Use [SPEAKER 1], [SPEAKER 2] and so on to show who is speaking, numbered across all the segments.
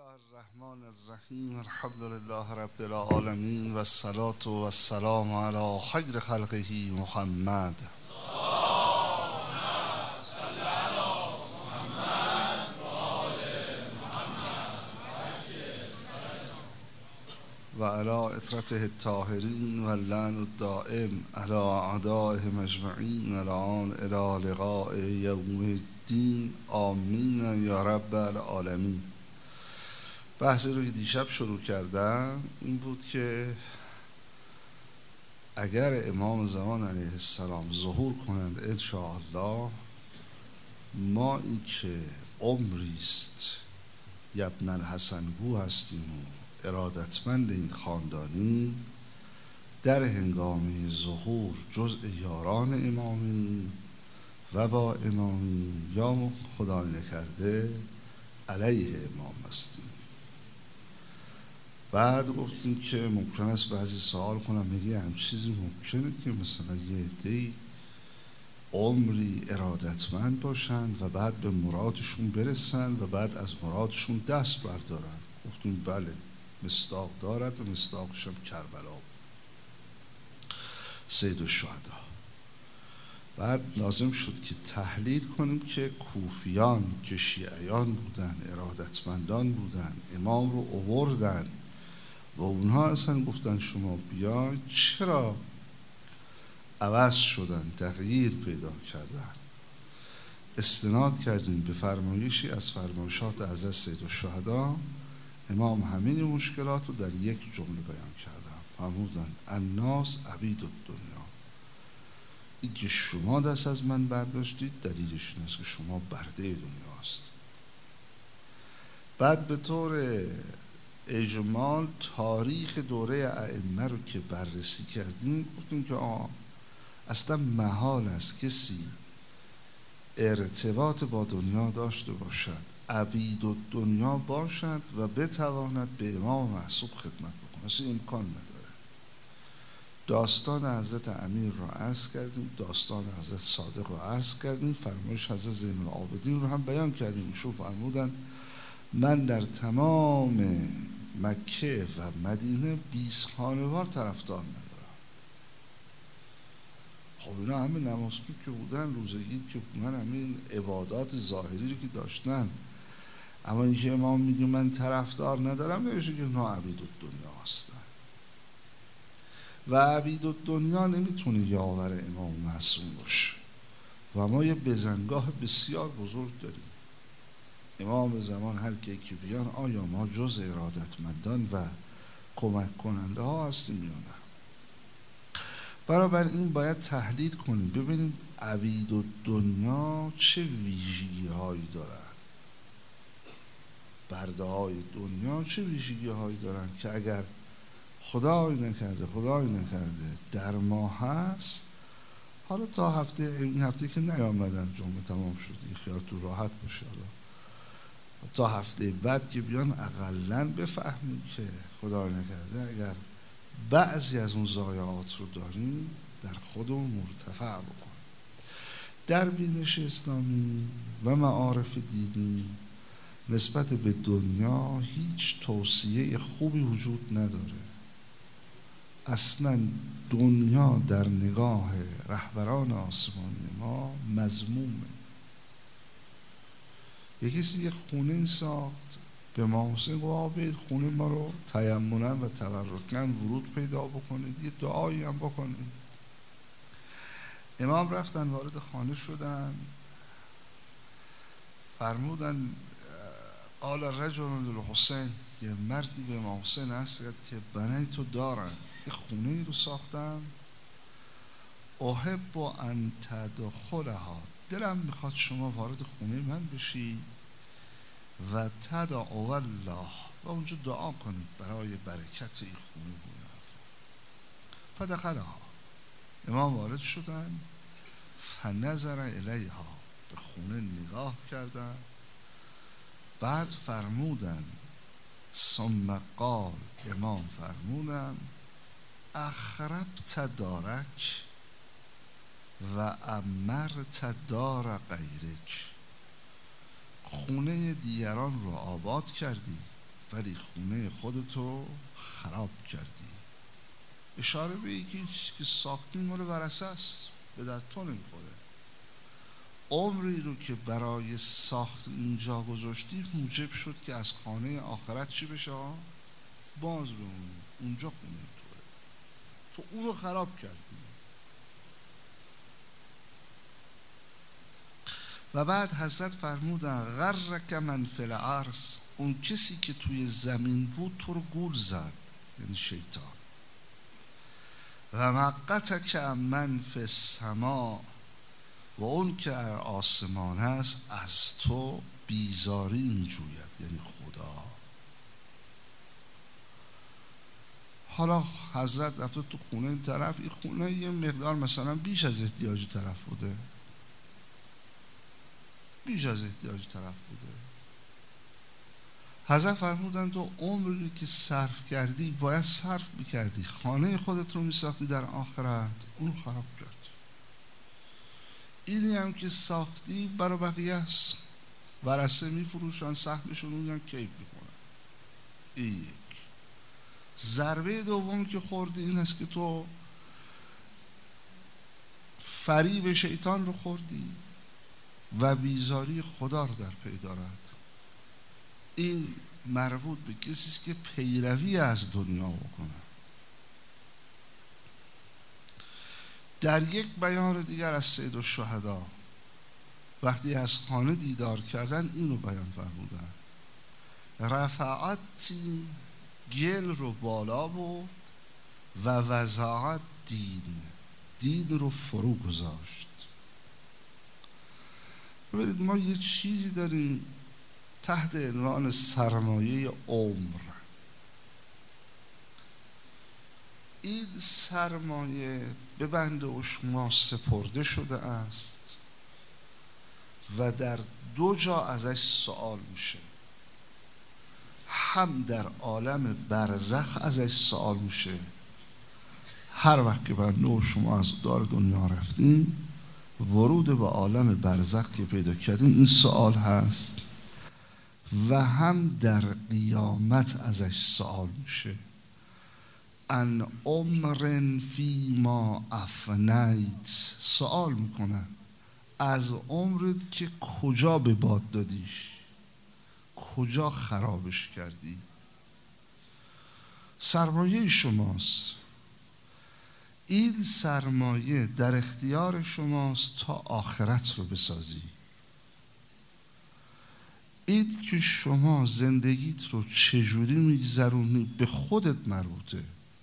[SPEAKER 1] الرحمن الرحیم الحمد لله رب العالمین و الصلاة و السلام علی خیر خلقه محمد و علی اطرته الطاهرین و اللعن الدائم علی اعدائهم اجمعین الان الی لقاء یوم الدین آمین یا رب العالمین. بحثی رو که دیشب شروع کردم این بود که اگر امام زمان علیه السلام ظهور کنند انشاءالله، ما این که عمریست یبن الحسن گو هستیم و ارادتمند این خاندانی، در هنگام ظهور جزء یاران امامیم و با امامیم یا خدا نکرده علیه امام هستیم. بعد گفتیم که ممکن است بعضی سوال کنم میگه هم چیزی ممکنه که مثلا یه عده‌ای عمری ارادتمند باشن و بعد به مرادشون برسن و بعد از مرادشون دست بردارن. گفتیم بله، مصداق دارد و مصداقش هم کربلا بود، سید الشهدا. بعد لازم شد که تحلیل کنیم که کوفیان که شیعیان بودن، ارادتمندان بودن، امام رو آوردن و اونها اصلا گفتن شما بیاین، چرا عوض شدن، تغییر پیدا کردن؟ استناد کردیم به فرمایشی از فرمایشات حضرت سید الشهدا. امام همین مشکلات رو در یک جمله بیان کردن، فرمودن الناس عبید الدنیا. این که شما دست از من برداشتید دلیلش این است که شما برده دنیاست. بعد به طور اجمال تاریخ دوره ائمه رو که بررسی کردیم، گفتیم که اصلا محال است کسی ارتباط با دنیا داشته باشد، عبید و دنیا باشد و بتواند به امام معصوم خدمت بکنه. اصلا امکان نداره. داستان حضرت امیر رو عرض کردیم، داستان حضرت صادق رو عرض کردیم، فرمایش حضرت زین العابدین رو هم بیان کردیم. ایشون فرمودن من در تمام مکه و مدینه 20 خانوار طرفدار ندارم. خب اینا همه نمازگی که بودن، روزگی که بودن، همه عبادات ظاهری رو که داشتن، اما اینکه امام میگه من طرفدار ندارم، نمیشه که اینا عبید الدنیا هستن و عبید الدنیا نمیتونه یاور امام معصوم باشه. و ما یه بزنگاه بسیار بزرگ داریم. امام زمان هر کی که بیان، آیا ما جز ارادتمندان و کمک کننده ها هستیم یا نه؟ برابر این باید تحلیل کنیم، ببینیم عبید الدنیا چه ویژگی هایی دارن، برده های دنیا چه ویژگی هایی دارن که اگر خدای نکرده در ما هست، حالا تا این هفته که نیامدن، جمعه تمام شد، این خیال تو راحت باشه، حالا تا هفته بعد که بیان اقلن بفهمیم که خدا نکرده اگر بعضی از اون ضایعات رو داریم در خودمون مرتفع بکنیم. در بینش اسلامی و معارف دینی نسبت به دنیا هیچ توصیه خوبی وجود نداره. اصلا دنیا در نگاه رهبران آسمانی ما مذمومه. یکی یه خونه ساخت، به ما حسین گفت خونه ما رو تیمنا و تبرکاً ورود پیدا بکنید، یه دعایی هم بکنید. امام رفتن وارد خانه شدن، فرمودن قال رجل للحسین، یه مردی به امام حسین عرض کرد که بنیتو دارن، یه خونه ای رو ساختم، احب ان تدخلها، دلم میخواد شما وارد خونه من بشی و تدعو الله، و اونجا دعا کنید برای برکت این خونه بود. فدخلها، امام وارد شدن، فنظر الیها، به خونه نگاه کردن، بعد فرمودن ثم قال، امام فرمودن اخربت دارک و امرت دار غیرک، خونه دیگران رو آباد کردی ولی خونه خودتو خراب کردی. اشاره به اینکه چیزی که ساختی مال ورثه است، به در تو نمیخوره. عمری رو که برای ساخت اینجا گذاشتی موجب شد که از خانه آخرت چی بشه؟ باز بمونی. اونجا خونه توه، تو اون رو خراب کردی. و بعد حضرت فرمودن غرک من فی الارض، اون کسی که توی زمین بود تو رو گول زد، یعنی شیطان. و مقتک من فی السما، و اون که در آسمان است از تو بیزاری میجوید، یعنی خدا. حالا حضرت رفته تو خونه این طرف، این خونه یه مقدار مثلا بیش از احتیاج طرف بوده، بیش از احتیاج طرف بوده. حضرت فرمودن تو عمری که صرف کردی باید صرف میکردی، خانه خودت رو میساختی در آخرت، اون خراب کرد. اینی هم که ساختی برای بقیه است، ورثه میفروشن، سهمشون میگن کیف میکنن. این یک. ضربه دوم که خوردی این است که تو فریب شیطان رو خوردی و بیزاری خدا رو در پی دارد. این مربوط به کسی است که پیروی از دنیا بکنه. در یک بیان دیگر از سید الشهدا وقتی از خانه دیدار کردن اینو بیان فرمودن: رفعتی، گل رو بالا برد، و وضاعت دین رو فرو گذاشت. ببینید ما یه چیزی داریم تحت عنوان سرمایه عمر. این سرمایه به بنده و شما سپرده شده است و در دو جا ازش سوال میشه. هم در عالم برزخ ازش سوال میشه، هر وقت که بنده و شما از دار دنیا رفتیم، ورود به عالم برزخ که پیدا کردیم این سوال هست، و هم در قیامت ازش سوال میشه: ان عمر فی ما افنیت. سوال میکنن از عمرت که کجا به باد دادیش، کجا خرابش کردی. سرمایه شماست، این سرمایه در اختیار شماست تا آخرت رو بسازی. این که شما زندگیت رو چجوری میگذرونی به خودت مربوطه.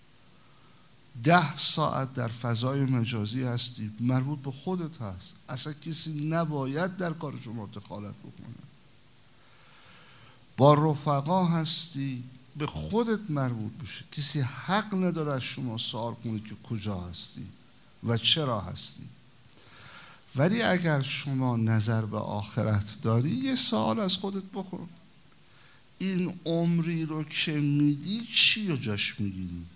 [SPEAKER 1] 10 ساعت در فضای مجازی هستی، مربوط به خودت هست، اصلا کسی نباید در کار شما دخالت بکنه. با رفقا هستی، به خودت مربوط بشه، کسی حق نداره از شما سوال کنه که کجا هستی و چرا هستی. ولی اگر شما نظر به آخرت داری یه سوال از خودت بکن: این عمری رو که میدی چی رو جاش میگیری؟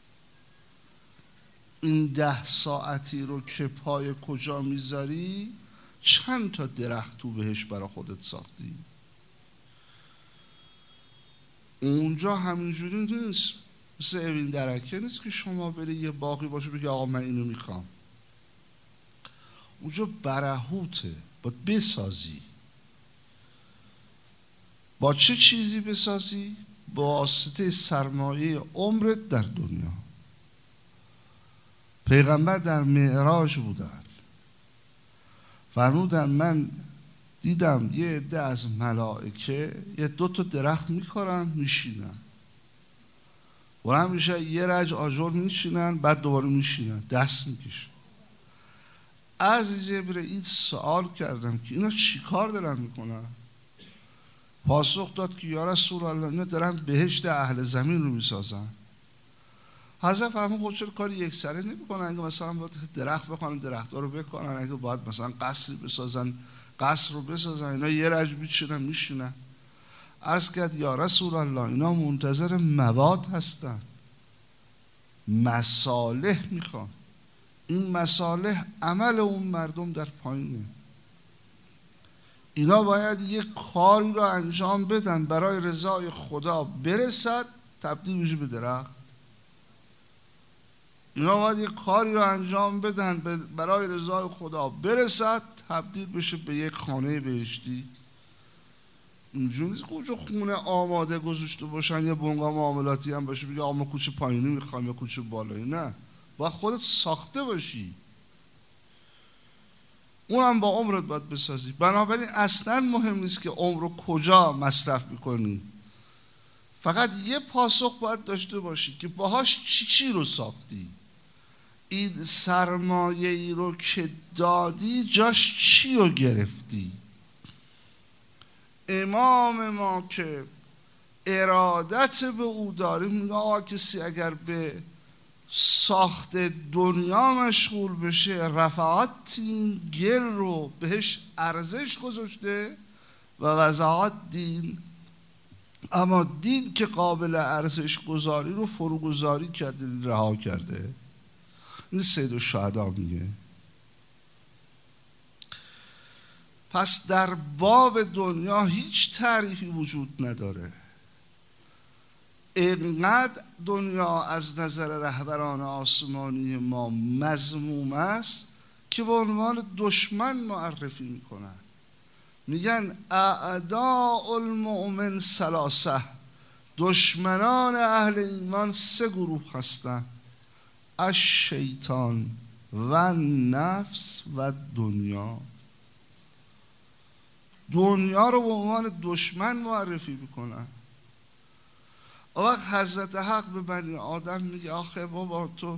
[SPEAKER 1] این 10 ساعتی رو که پای کجا میذاری؟ چند تا درخت تو بهش برای خودت ساختی؟ اونجا همینجوری نیست، مثل اوین درکه نیست که شما بری یه باقی باشه بگی آقا من اینو میخوام. اونجا برهوته، باید بسازی. با چه چیزی بسازی؟ با واسطه سرمایه عمرت در دنیا. پیغمبر در معراج بودن، فرمودن من دیدم یه عده از ملائکه یه 2 تا درخت میکارن میشینن، بلند میشه یه رج آجر میشینن، بعد دوباره میشینن، دست میکشن. از جبرئیل سوال کردم که اینا چی کار دارن میکنن؟ پاسخ داد که یا رسول الله اینا دارن بهشت اهل زمین رو میسازن. حضرت فرمود خود چرا کاری یک سره نمیکنن؟ اگه مثلا باید درخت بخوان درخت‌ها رو بکنن، اگه باید مثلا قصر بسازن قصر رو بسازن، اینا یه رج میشینن. عرض کرد یا رسول الله اینا منتظر مواد هستن، مصالح میخوان، این مصالح عمل اون مردم در پایینه. اینا باید یک کاری رو انجام بدن برای رضای خدا برسد تبدیل بشه به درخت. اینا باید یک کاری رو انجام بدن برای رضای خدا برسد تبدیل بشه به یک خانه بهشتی. اینجوری نیست کجا خونه آماده گذاشته باشن یه بنگاه معاملاتی هم باشه بگه آقا ما کوچه پایینی میخوایم یا کوچه بالایی. نه، باید خودت ساخته باشی، اونم با عمرت باید بسازی. بنابراین اصلا مهم نیست که عمر رو کجا مصرف میکنی، فقط یه پاسخ باید داشته باشی که باهاش چی رو ساختی. این سرمایه ای رو که دادی جاش چی رو گرفتی. امام ما که ارادت به او داریم میگه آقا کسی اگر به ساخت دنیا مشغول بشه رفعات این گل رو بهش ارزش گذاشته و وضاعت دین، اما دین که قابل ارزش گذاری رو فروگذاری کرده، رها کرده. این سید الشهدا میگه. پس در باب دنیا هیچ تعریفی وجود نداره. اینقدر دنیا از نظر رهبران آسمانی ما مذموم است که به عنوان دشمن معرفی میکنن. میگن اعداء المؤمن ثلاثه، دشمنان اهل ایمان سه گروه هستند: الشیطان و نفس و دنیا. دنیا رو به عنوان دشمن معرفی میکنن. وقت حضرت حق به بنی آدم میگه آخه بابا تو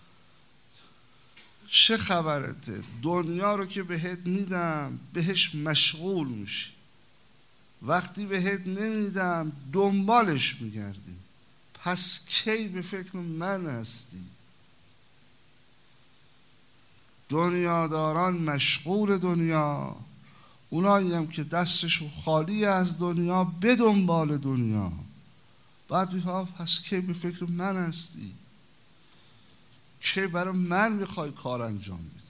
[SPEAKER 1] چه خبرته؟ دنیا رو که بهت میدم بهش مشغول میشی، وقتی بهت نمیدم دنبالش میگردی، پس کی به فکر من هستی؟ دنیاداران مشغول دنیا، اونایی هم که دستشون خالی از دنیا به دنبال دنیا. بعد میفهم پس کی به فکر من هستی؟ کی برای من میخوای کار انجام بدی؟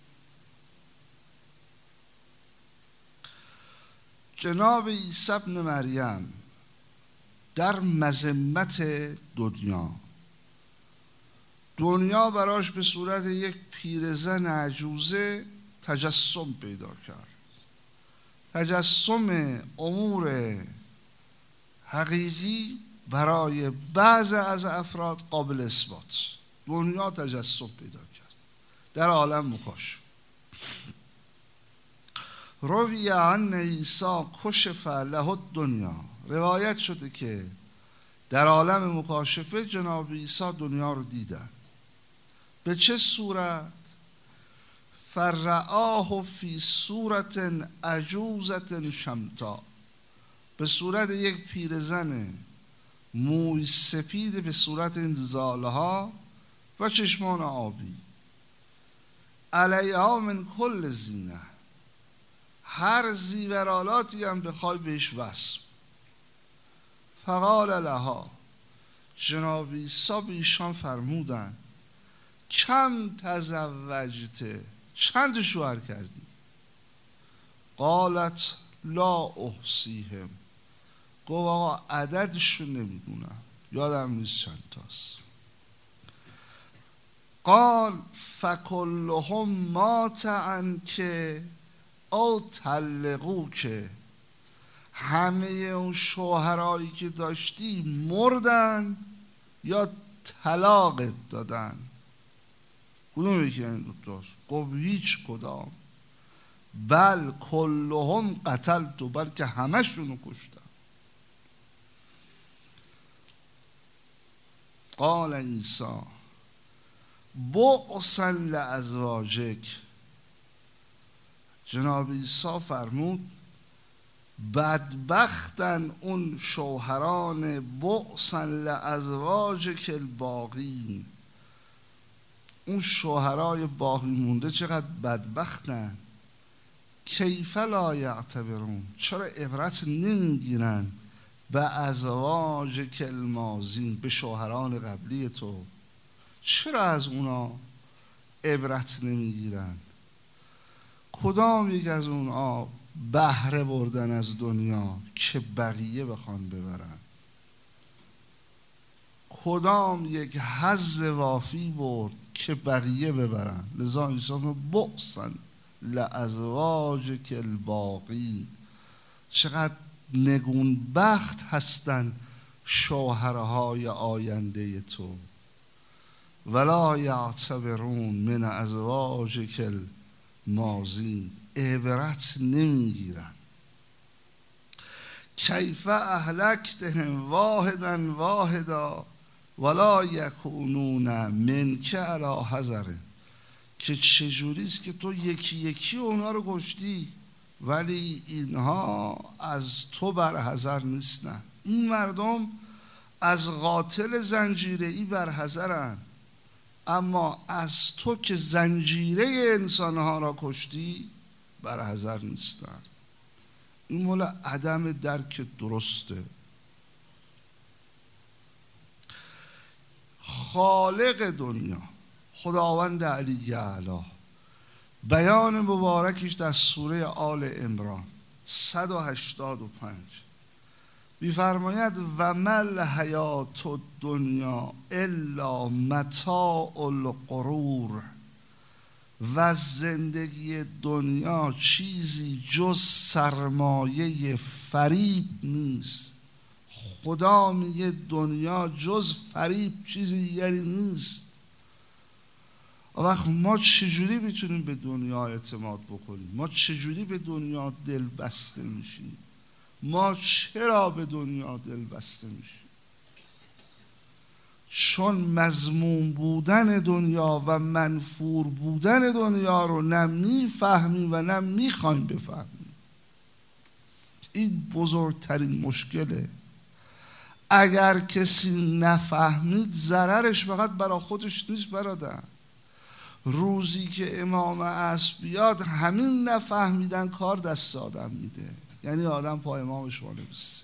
[SPEAKER 1] جناب عیسی ابن مریم در مذمت دنیا براش به صورت یک پیرزن عجوزه تجسم پیدا کرد. تجسم امور حقیقی برای بعض از افراد قابل اثبات. دنیا تجسم پیدا کرد در عالم مکاشف. روی عن عیسی کشف له الدنیا، روایت شده که در عالم مکاشفه جناب عیسی دنیا رو دیدن. به چه صورت؟ فرعاه فی صورت عجوزة شمتا، به صورت یک پیرزن موی سپید به صورت انزاله ها و چشمان آبی، علیها من کل زینه، هر زیورالاتی هم بخوای بهش وصف. فقال لها، جناب عیسی به ایشان فرمودن کم تزوجته، چند شوهر کردی؟ قالت لا احصیهم، گفت آقا عددشو نمیدونم، یادم نیست چند تاست. قال فکلهم مات عنک او طلقوک، همه اون شوهرایی که داشتی مردن یا طلاقت دادن. کدوم یکی این دوتاست؟ گفت هیچ کدام. بل کلهم قتلتو، بلکه همشونو کشتم. قال عیسی بؤسا لازواجک، جناب عیسی فرمود بدبختن اون شوهران، بؤسا لازواجک الباقین، اون شوهرای باقی مونده چقدر بدبختن. کیف لا یعتبرون، چرا عبرت نمیگیرن به ازواج الماضین، به شوهران قبلی تو، چرا از اونا عبرت نمیگیرن؟ کدام یک از اونا بهره بردن از دنیا که بقیه بخوان ببرن؟ کدام یک حظ وافی برد که بقیه ببرن؟ لذا ایشان بؤسن لازواجک الباقی، چقدر نگون بخت هستن شوهرهای آینده تو. ولا یعتبرون من ازواجک الماضی، عبرت نمیگیرن. کیف اهلکتهم واحدا واحدا ولا یکونون منک علی حذر، که چجوریست که تو یکی یکی اونا رو کشتی ولی اینها از تو بر حذر نیستن. این مردم از قاتل زنجیره‌ای بر حذرن، اما از تو که زنجیره انسانها را کشتی بر حذر نیستن. این مال عدم درک درسته. خالق دنیا خداوند علی اعلی، بیان مبارکش در سوره آل عمران 185 می‌فرماید و مل حیات الدنیا الا متاع الغرور، و زندگی دنیا چیزی جز سرمایه فریب نیست. خدا میگه دنیا جز فریب چیزی دیگری نیست. وقت ما چجوری میتونیم به دنیا اعتماد بکنیم؟ ما چجوری به دنیا دل بسته میشیم؟ ما چرا به دنیا دل بسته میشیم؟ چون مذموم بودن دنیا و منفور بودن دنیا رو نه میفهمیم و نه میخوایم بفهمیم. این بزرگترین مشکله. اگر کسی نفهمید ضررش فقط برای خودش نیست برادر. روزی که امام عصر بیاد همین نفهمیدن کار دست آدم میده، یعنی آدم پا امامش وانمیسته.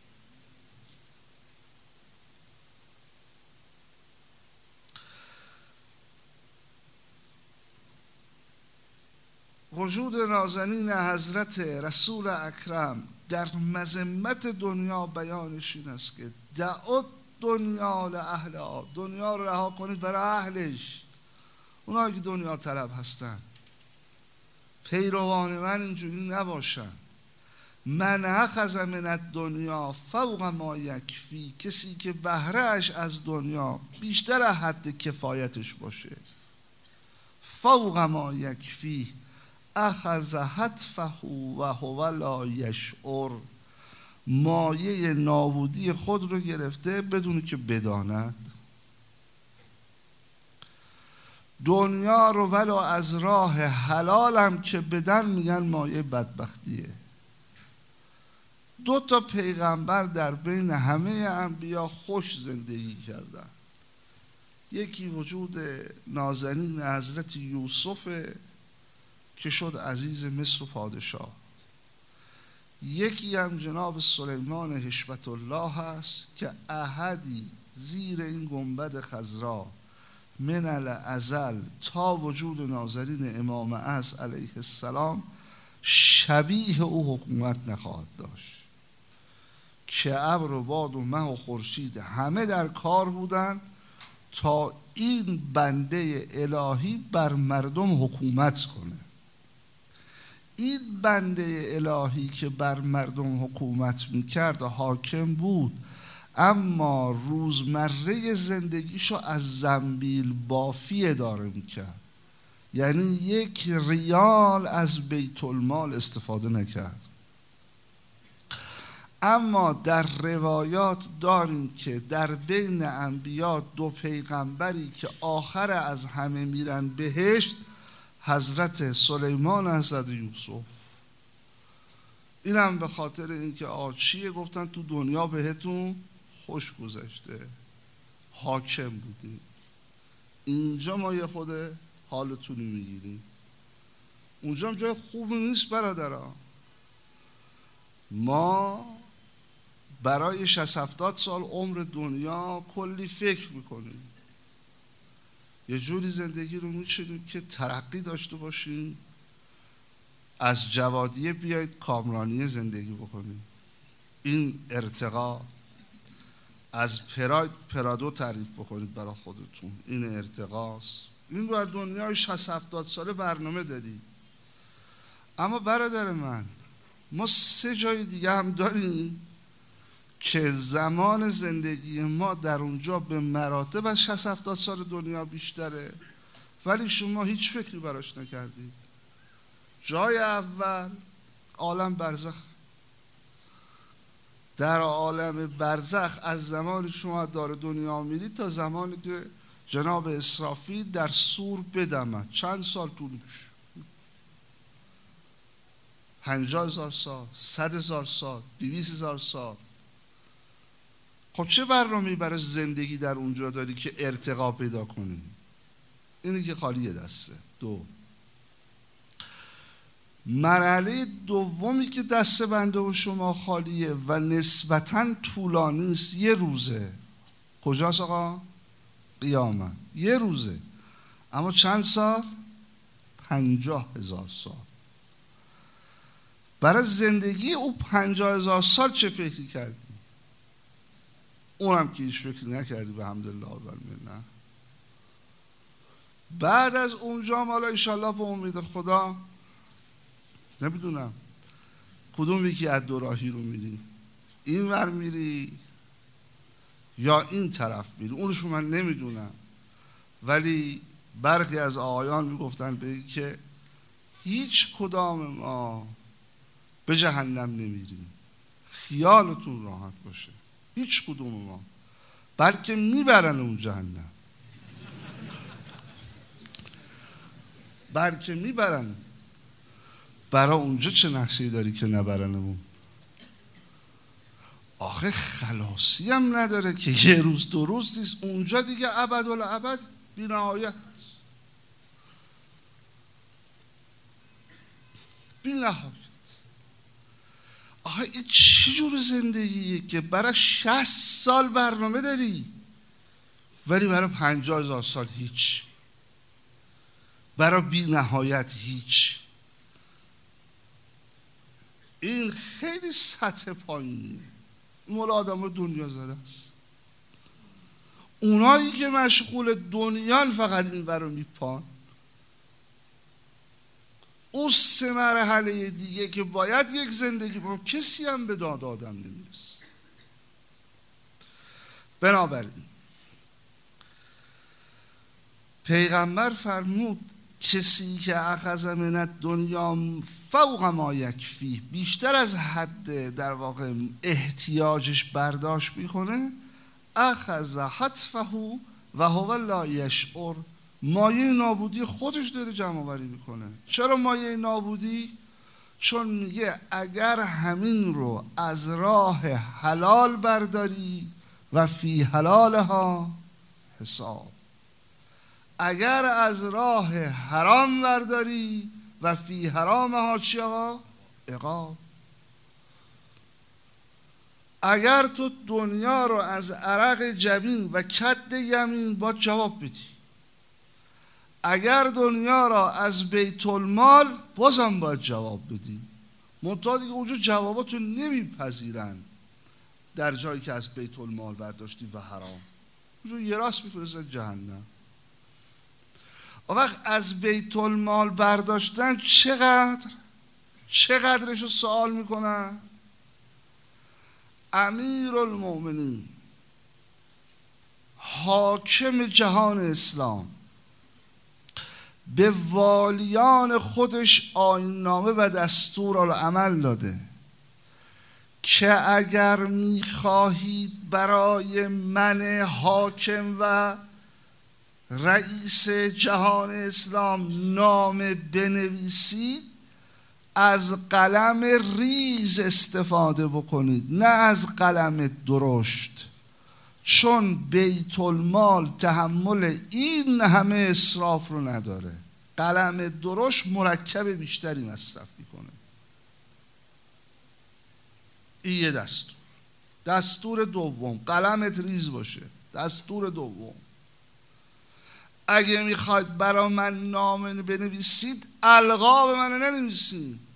[SPEAKER 1] وجود نازنین حضرت رسول اکرم در مذمت دنیا بیانش این است که دعوا دنیا لاهلها، دنیا رو رها کنید برای اهلش. اونایی که دنیا طلب هستن پیروان من اینجوری نباشن. من اخذ من الدنیا فوق ما یکفی، کسی که بهره اش از دنیا بیشتر از حد کفایتش باشه، فوق ما یکفی اخذ حتفه و هو لا یشعر، مایه نابودی خود رو گرفته بدون که بداند. دنیا رو ولو از راه حلالم که بدن میگن مایه بدبختیه. 2 پیغمبر در بین همه انبیا خوش زندگی کردن. یکی وجود نازنین حضرت یوسف که شد عزیز مصر و پادشاه، یکی هم جناب سلیمان هشبت الله هست که احدی زیر این گنبد خضرا من الازل تا وجود نازنین امام عصر علیه السلام شبیه او حکومت نخواهد داشت، که ابر و باد و مه و خورشید همه در کار بودن تا این بنده الهی بر مردم حکومت کنه. این بنده الهی که بر مردم حکومت میکرد حاکم بود، اما روزمره زندگیشو از زنبیل بافی اداره میکرد، یعنی 1 ریال از بیت المال استفاده نکرد. اما در روایات داریم که در بین انبیا 2 پیغمبری که آخر از همه میرن بهشت، حضرت سلیمان و حضرت یوسف. اینم به خاطر اینکه چیه گفتن تو دنیا بهتون خوش گذشته، حاکم بودیم، اینجا ما یه خود حالتونی میگیریم، اونجا هم جای خوب نیست برادران. ما برای 60-70 سال عمر دنیا کلی فکر میکنیم، یه جوری زندگی رو میچینیم که ترقی داشته باشیم، از جوادیه بیایید کامرانی زندگی بکنید. این ارتقا. از پرادو تعریف بکنید برای خودتون، این ارتقاست. این بر دنیای 60-70 ساله برنامه دارید. اما برادر من، ما 3 جای دیگه هم داریم که زمان زندگی ما در اونجا به مراتب از 60-70 سال دنیا بیشتره، ولی شما هیچ فکری براش نکردید. جای اول عالم برزخ. در عالم برزخ از زمان شما دار دنیا میرید تا زمانی که جناب اسرافیل در صور بدمد. چند سال طول میشه؟ 50,000 سال، 100,000 سال، 200,000 سال. خب چه برنامه‌ای برای زندگی در اونجا داری که ارتقا پیدا کنی؟ اینی که خالیه دسته. 2. مرحله دومی که دست بنده و شما خالیه و نسبتاً طولانی است، 1 روزه. کجاست آقا؟ قیامت. 1 روزه. اما چند سال؟ 50,000 سال. برای زندگی او 50,000 سال چه فکری کردی؟ اونم که هیچ فکری نکردی به حمدالله و المنه. بعد از اونجا حالا انشالله به امید خدا نمیدونم کدوم یکی از دو راهی رو میری، این ور میری یا این طرف میری، اونشو من نمیدونم. ولی برخی از آقایان میگفتن به این که هیچ کدام ما به جهنم نمیریم، خیالتون راحت باشه، هیچ کدوم ما، بلکه میبرن اون جهنم، بلکه میبرن. برای اونجا چه نقشه‌ای داری که نبرنمون؟ آخه خلاصی هم نداره که 1 روز 2 روز نیست، اونجا دیگه ابدالابد بی نهایت، بی نهایت. آخه این چی جور زندگیه که برای 60 سال برنامه داری ولی برای 50,000 سال هیچ، برای بی نهایت هیچ؟ این خیلی سطح پایینیه. مال آدم دنیا زده است. اونایی که مشغول دنیان فقط این برو میپان. اون 3 مرحله دیگه که باید یک زندگی با کسی هم به داد آدم نمیرسه. بنابراین پیغمبر فرمود کسی که اخذ من الدنیا فوق ما یکفی، بیشتر از حد در واقع احتیاجش برداشت میکنه، اخذ حتفه و هو لا یشعر، مایه نابودی خودش داره جمع آوری میکنه. چرا مایه نابودی؟ چون میگه اگر همین رو از راه حلال برداری و فی حلالها حساب، اگر از راه حرام برداری و فی حرامها چی آقا؟ عقاب. اگر تو دنیا رو از عرق جبین و کد یمین باید جواب بدی، اگر دنیا را از بیت المال بازم باید جواب بدی. منتها دیگه اونجا جواباتو نمیپذیرن. در جایی که از بیت المال برداشتی و حرام، اونجا یه راست میفرستن جهنم. وقت از بیت المال برداشتن چقدرش رو سوال میکنن؟ امیرالمؤمنین حاکم جهان اسلام به والیان خودش آیین‌نامه و دستورالعمل داده که اگر میخواهید برای من حاکم و رئیس جهان اسلام نامه بنویسید، از قلم ریز استفاده بکنید، نه از قلم درشت، چون بیت المال تحمل این همه اسراف رو نداره. قلم درشت مرکب بیشتری مصرف میکنه. این یه دستور. دستور دوم، قلمت ریز باشه. دستور دوم، اگه میخواید برای من نامه بنویسید القاب منو ننویسید،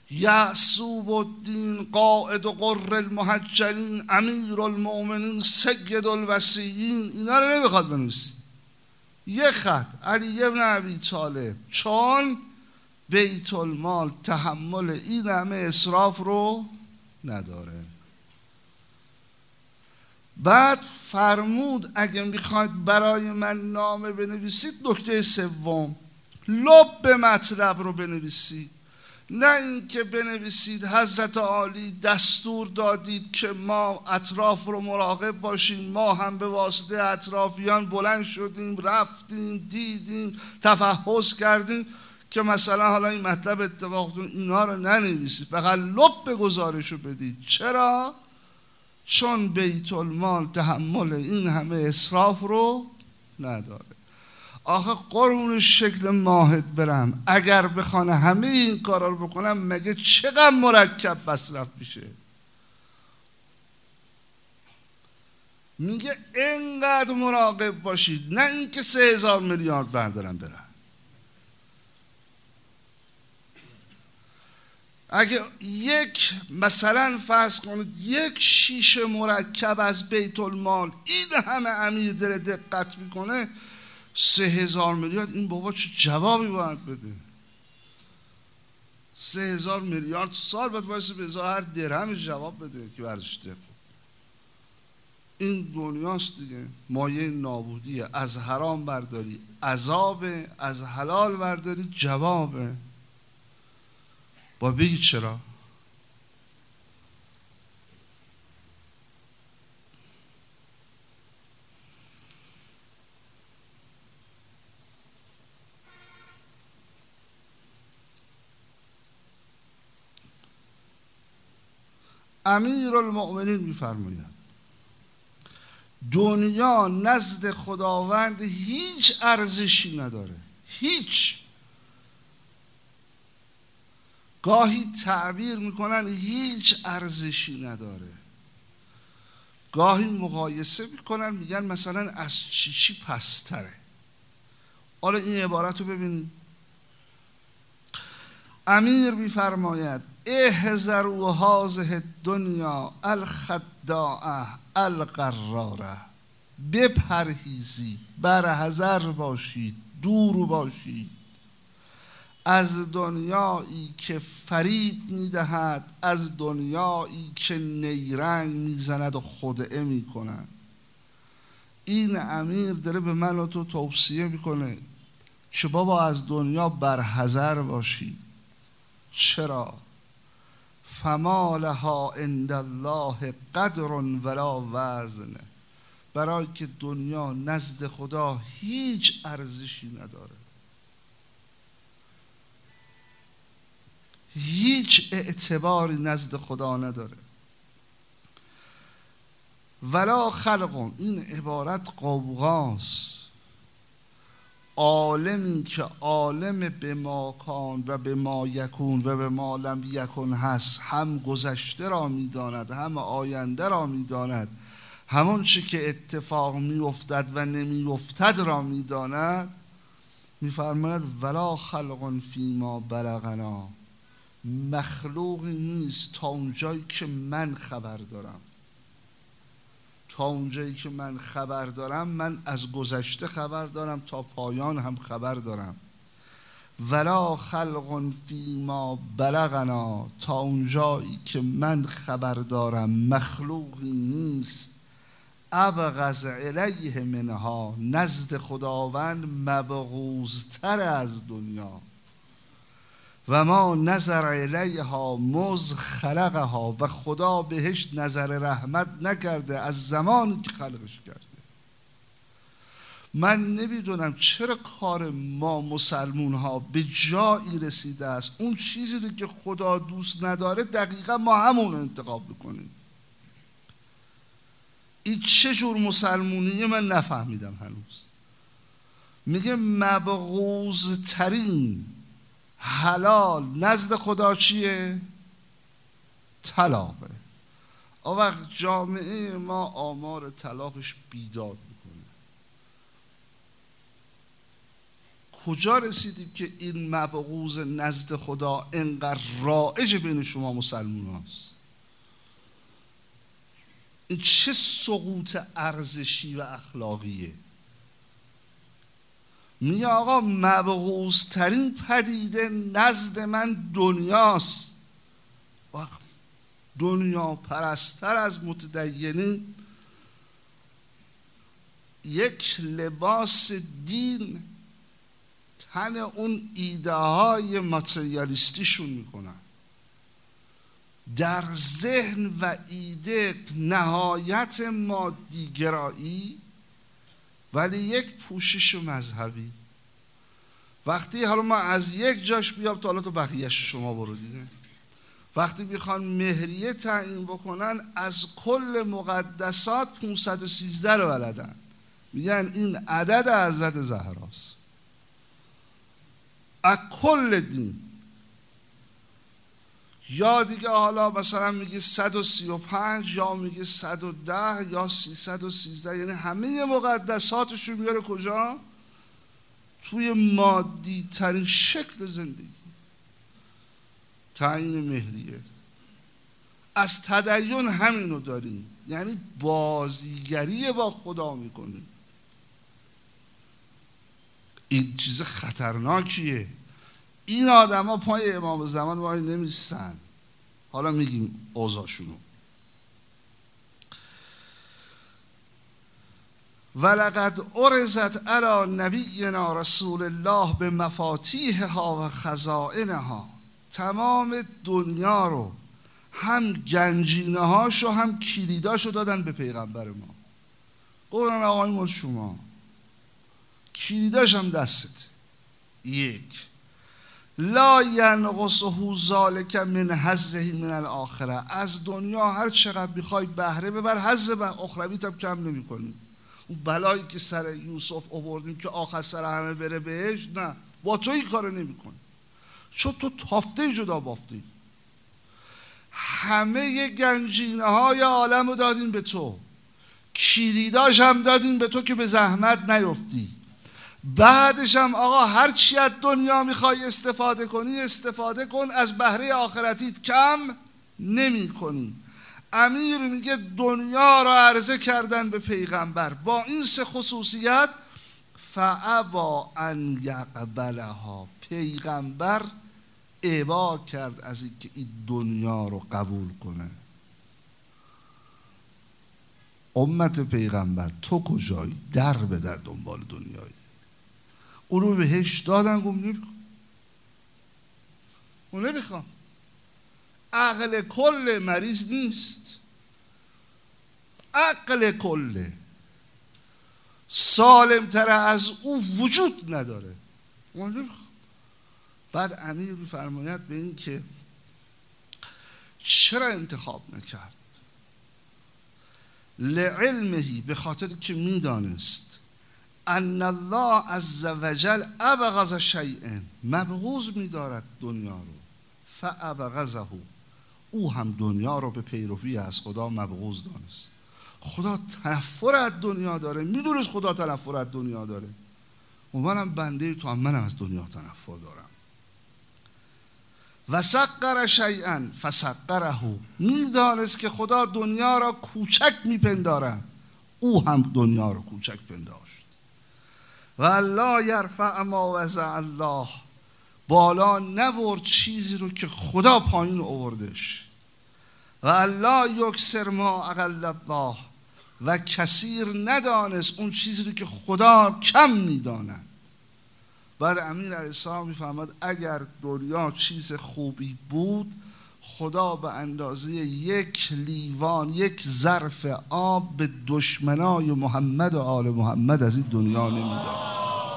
[SPEAKER 1] یعصوب الدین قائد و قر المحجلین امیر المؤمنین سید الوصیین، اینا رو نمیخواد بنویسی. یه خط علی ابن ابی طالب، چون بیت المال تحمل این همه اسراف رو نداره. بعد فرمود اگه میخواید برای من نامه بنویسید، نکته سوم، لب مطلب رو بنویسید، نه اینکه بنویسید حضرت عالی دستور دادید که ما اطراف رو مراقب باشیم، ما هم به واسطه اطرافیان بلند شدیم رفتیم دیدیم تفحص کردیم، که مثلا حالا این مطلب اتفاقتون اینا رو ننویسید، فقط لب گزارش رو بدید. چرا؟ چون بیت المال تحمل این همه اسراف رو نداره. آخه قرون شکل ماهد برم، اگر بخوانه همه این کارا رو بکنم، مگه چقدر مرکب مصرف میشه؟ میگه اینقدر مراقب باشید، نه اینکه 3000 میلیارد بردارم برم. اگه یک مثلا فرض کنید یک شیشه مرکب از بیت المال این همه امیر داره دقت میکنه، 3000 میلیارد، این بابا چه جوابی باید بده؟ 3000 میلیارد سال باید واسه به هر درهم جواب بده که ورزشته. این دنیاست دیگه، مایه نابودیه. از حرام برداری عذابه، از حلال برداری جوابه. با بگی چرا؟ امیر المؤمنین میفرماید دنیا نزد خداوند هیچ ارزشی نداره، هیچ. گاهی تعبیر میکنن هیچ ارزشی نداره، گاهی مقایسه میکنن میگن مثلا از چی پستره. حالا این عبارت رو ببینید. امیر میفرماید احذروا هذه الدنیا الخداعه الغراره، بپرهیزید، برحذر باشید، دور باشید از دنیایی که فریب میدهد، از دنیایی که نیرنگ میزند و خدعه میکند. این امیر داره به من و تو توصیه میکنه که بابا از دنیا برحذر باشی. چرا؟ فما لها عند الله قدر ولا وزن، برای که دنیا نزد خدا هیچ ارزشی نداره، هیچ اعتباری نزد خدا نداره. ولا خلق، این عبارت قوقاست. عالمی که عالم به ما کان و به ما یکون و به ما لم یکون هست، هم گذشته را میداند هم آینده را میداند، همون چی که اتفاق میافتد و نمیافتد را میداند، میفرماید ولا خلق فیما بلغنا، مخلوقی نیست تا اونجایی که من خبر دارم. تا اونجایی که من خبر دارم، من از گذشته خبر دارم، تا پایان هم خبر دارم. ولا خلق فیما بلغنا، تا اونجایی که من خبر دارم مخلوقی نیست ابغض الیه منها، نزد خداوند مبغوض‌تر از دنیا. و ما نظر الیها مذ خلقها، و خدا بهش نظر رحمت نکرده از زمانی که خلقش کرده. من نمیدونم چرا کار ما مسلمون ها به جایی رسیده است اون چیزی رو که خدا دوست نداره دقیقا ما همون رو انتخاب بکنیم. این چه جور مسلمونیه من نفهمیدم هنوز. میگه مبغوض ترین حلال نزد خدا چیه؟ طلاقه. اون وقت جامعه ما آمار طلاقش بیداد میکنه. کجا رسیدیم که این مبغوض نزد خدا انقدر رایج بین شما مسلمان هست؟ این چه سقوط ارزشی و اخلاقیه؟ میگه آقا مبغوض ترین پدیده نزد من دنیاست. دنیا پرستر از متدینین یک لباس دین تن اون ایده های ماتریالیستیشون میکنن، در ذهن و ایده نهایت مادیگرایی ولی یک پوشش مذهبی. وقتی حالا ما از یک جاش بیام تا حالا تو بقیهش شما برو دیگه، وقتی میخوان مهریه تعیین بکنن از کل مقدسات 513 رو بلدن، میگن این عدد حضرت زهراست از کل دین. یا دیگه حالا مثلا میگه 135 یا میگه 110 یا 313، یعنی همه مقدساتشو میاره کجا؟ توی مادی ترین شکل زندگی. تعیین مهریه. از تدین همینو داریم، یعنی بازیگری با خدا میکنیم. این چیز خطرناکیه. این آدم ها پای امام زمان وای نمیستن. حالا میگیم اوضاعشونو. ولقد عرضت علی نبینا رسول الله به مفاتیحها و خزائنها. تمام دنیا رو، هم گنجینه هاشو هم کلیداشو دادن به پیغمبر ما. گفتن آقای مال شما، کلیداش هم دستت. یک، لا ینقصه ذلک من حظه من الاخره. از دنیا هر چقدر بخوای بهره ببر، حظ اخرویت هم کم نمی کنی. اون بلایی که سر یوسف آوردیم که آخر سر همه بره بهش، نه، با تو این کارو نمی کنی، چون تو تافته جدا بافتی. همه گنجینه های عالم رو دادیم به تو، کلیداش هم دادیم به تو که به زحمت نیفتی. بعدش هم آقا هر چی از دنیا میخوای استفاده کنی استفاده کن، از بهره آخرتیت کم نمی کنی. امیر میگه دنیا را عرضه کردن به پیغمبر با این سه خصوصیت، فابا ان یقبلها. پیغمبر ابا کرد از اینکه این دنیا رو قبول کنه. امت پیغمبر تو کجایی؟ در به در دنبال دنیایی. اون رو بهش دادن، گفت نمیخوام. عقل کل مریض نیست، عقل کل سالم تر از او وجود نداره. بعد امیر میفرماید به این که چرا انتخاب نکرد؟ لعلمه، به خاطر که میدانست ان الله عز وجل ابغض شیئا، مبغوض میدارد دنیا رو، فابغضه، او هم دنیا رو به پیروی از خدا مبغوض دانست. خدا تنفر از دنیا داره، میدونست خدا تنفر از دنیا داره، و منم بنده تو هم، منم از دنیا تنفر دارم. و سقر شیئا فسقره، میدانست که خدا دنیا را کوچک میپندارد، او هم دنیا را کوچک پنداشت. و الله یرفع ما وضع الله، بالا نبرد چیزی رو که خدا پایین آوردش. و الله یکسر ما اقل الله، و کثیر ندانست اون چیزی رو که خدا کم میداند. بعد امیر علیه السلام میفهمد اگر دنیا چیز خوبی بود، خدا به اندازه یک لیوان، یک ظرف آب به دشمنای محمد و آل محمد از این دنیا نمیداد.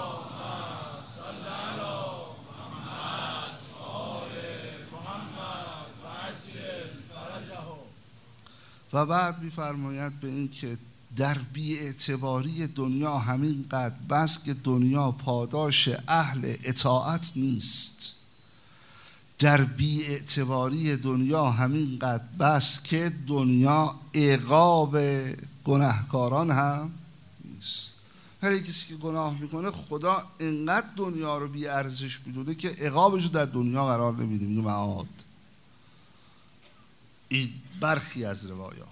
[SPEAKER 1] و بعد میفرماید به این که در بی‌اعتباری دنیا همینقدر بس که دنیا پاداش اهل اطاعت نیست، در بی‌اعتباری دنیا همینقدر بس که دنیا عقاب گناهکاران هم نیست. هر کسی که گناه میکنه خدا انقدر دنیا رو بی ارزش میدونه که عقابش رو در دنیا قرار نمیده، میگه معاد. این برخی از روایات.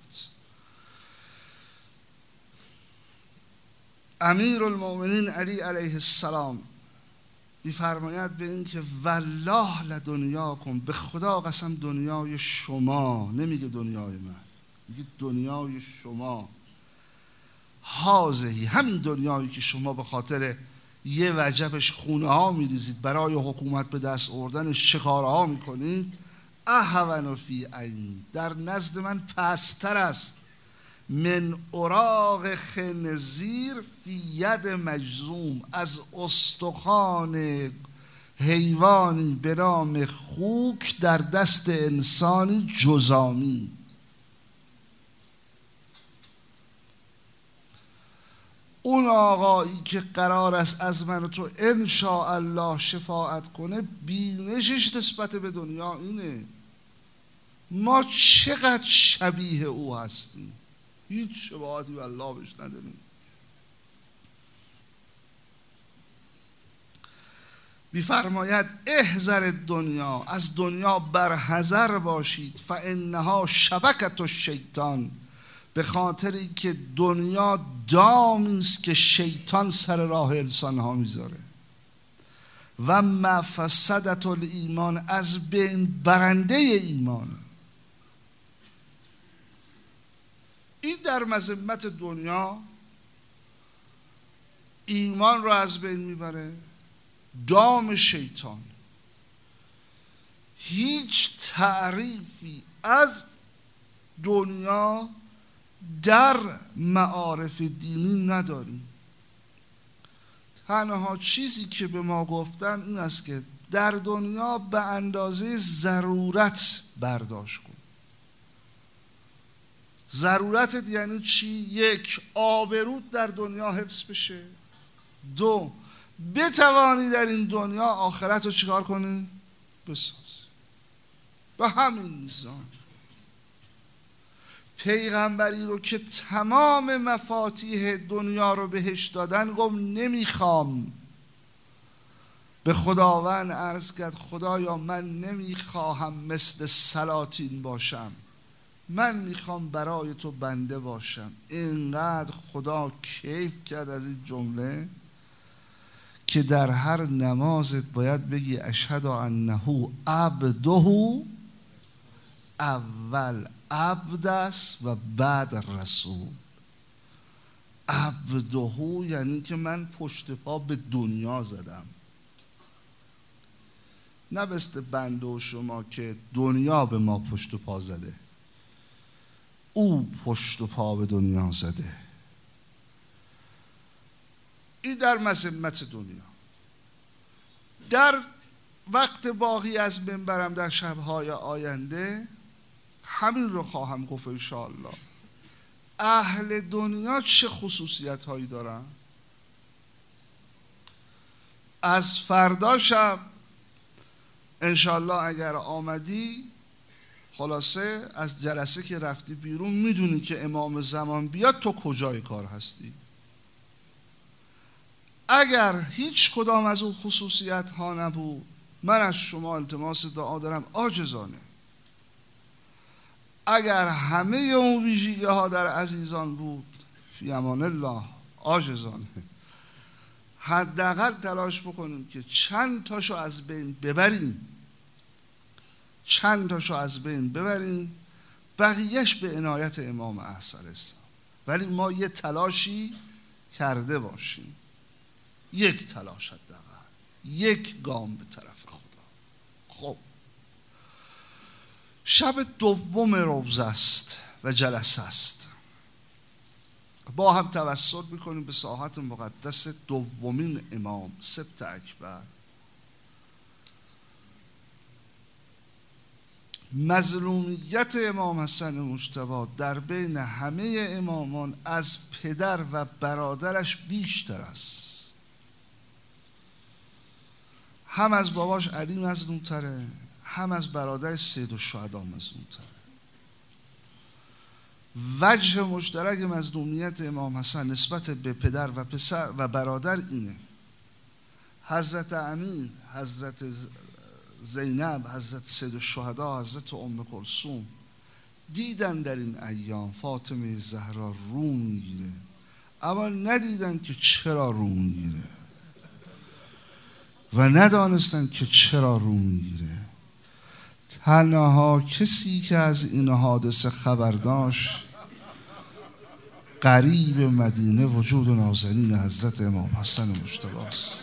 [SPEAKER 1] امیر المؤمنین علی علیه السلام می‌فرماید به این که والله لدنیاکم، به خدا قسم دنیای شما، نمیگه دنیای من، میگه دنیای شما، هازهی، همین دنیایی که شما به خاطر یه وجبش خونه ها میریزید، برای حکومت به دست آوردن شکارها میکنید، اهون فی عین، در نزد من پستر است، من اوراق خنزیر فی ید مجزوم، از استخوان حیوانی به نام خوک در دست انسانی جزامی. اون آقایی که قرار است از من و تو انشاءالله شفاعت کنه، بینشش نسبت به دنیا اینه ما چقدر شبیه او هستیم، هیچ شباهتی به الله بهش نداریم. می‌فرماید احذر دنیا، از دنیا برحذر باشید، فانها شبکة الشیطان، به خاطر اینکه دنیا دامی است که شیطان سر راه انسان ها میذاره، و مفسدة الایمان، از بین برنده ایمان. این در مذمت دنیا ایمان رو از بین میبره، دام شیطان. هیچ تعریفی از دنیا در معارف دینی نداریم. تنها چیزی که به ما گفتن این است که در دنیا به اندازه ضرورت برداشت کن. ضرورتت یعنی چی؟ یک، آبروت در دنیا حفظ بشه. دو، بتوانی در این دنیا آخرت رو چیکار کنی؟ بساز. به همین میزان پیغمبری رو که تمام مفاتیح دنیا رو بهش دادن گفت نمیخوام. به خداوند عرض کرد خدایا من نمیخواهم مثل سلاطین باشم، من میخوام برای تو بنده باشم. اینقدر خدا کیف کرد از این جمله که در هر نمازت باید بگی اشهد انه عبده، اول عبد است و بعد رسول. عبده یعنی که من پشت پا به دنیا زدم، نه مثل بنده و شما که دنیا به ما پشت و پا زده، او پشت و پا به دنیا زده. این در مذمت دنیا. در وقت باقی از منبرم در شبهای آینده همین رو خواهم گفت انشاءالله. اهل دنیا چه خصوصیت هایی دارن؟ از فردا شب انشاءالله اگر آمدی، خلاصه از جلسه که رفتی بیرون میدونی که امام زمان بیاد تو کجای کار هستی. اگر هیچ کدام از اون خصوصیت ها نبود، من از شما التماس دعا دارم عاجزانه. اگر همه اون ویژگی ها در عزیزان بود، فی امان الله، عاجزانه حداقل تلاش بکنیم که چند تاشو از بین ببریم، بقیهش به عنایت امام احسن است. ولی ما یه تلاشی کرده باشیم، یک تلاش حداقل، یک گام به طرف خدا. خب شب دوم روزه است و جلسه است. با هم توسل میکنیم به ساحت مقدس دومین امام سبت اکبر. مظلومیت امام حسن مجتبی در بین همه امامان از پدر و برادرش بیشتر است. هم از باباش علی مظلومتره، هم از برادرش سید الشهدا مظلومتره. وجه مشترک مظلومیت امام حسن نسبت به پدر و پسر و برادر اینه. حضرت امین، حضرت زینب، حضرت سید الشهدا، حضرت ام کلثوم دیدن در این ایام فاطمه زهرا رو میگیره، اما ندیدن که چرا رو میگیره و ندانستن که چرا رو میگیره. تنها کسی که از این حادثه خبر داشت قریب مدینه وجود نازنین حضرت امام حسن مجتبی است.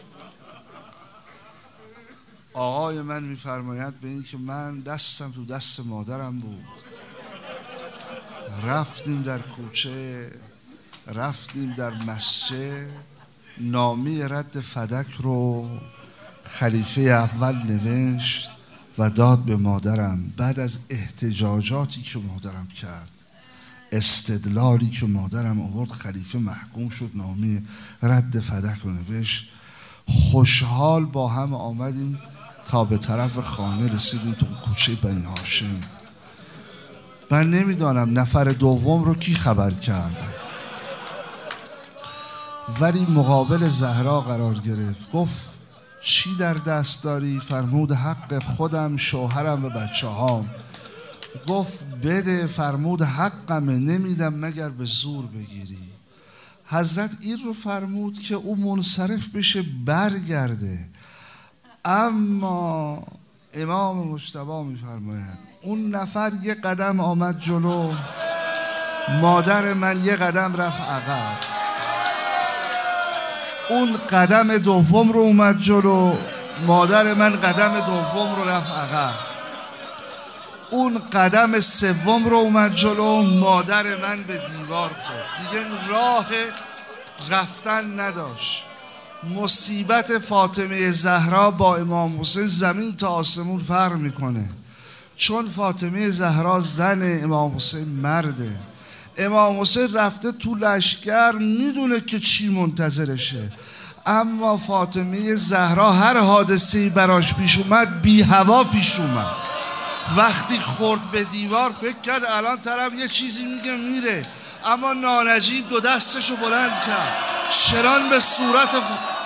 [SPEAKER 1] آقای من میفرماید به این که من دستم تو دست مادرم بود، رفتیم در کوچه، رفتیم در مسجد، نامه رد فدک رو خلیفه اول نوشت و داد به مادرم. بعد از احتجاجاتی که مادرم کرد، استدلالی که مادرم آورد، خلیفه محکوم شد، نامه رد فدک رو نوشت. خوشحال با هم آمدیم تا به طرف خانه رسیدیم، تو کوچه بنی هاشم. من نمیدانم نفر دوم رو کی خبر کرده، ولی مقابل زهرا قرار گرفت. گفت چی در دست داری؟ فرمود حق خودم، شوهرم و بچه هام. گفت بده. فرمود حقمه، نمیدم مگر به زور بگیری. حضرت این رو فرمود که او منصرف بشه برگرده، اما امام مجتبی میفرماید اون نفر یه قدم آمد جلو، مادر من یه قدم رفت عقب. اون قدم دوم رو اومد جلو، مادر من قدم دوم رو رفت عقب. اون قدم سوم رو اومد جلو، مادر من به دیوار خورد، دیگه راه رفتن نداشت. مصیبت فاطمه زهرا با امام حسین زمین تا آسمون فرق میکنه، چون فاطمه زهرا زن، امام حسین مرده. امام حسین رفته تو لشکر، میدونه که چی منتظرشه، اما فاطمه زهرا هر حادثه‌ای براش پیش اومد بی هوا پیش اومد. وقتی خورد به دیوار فکر کرد الان طرف یه چیزی میگه میره، اما نانجیب دو دستشو بلند کرد، چران به صورت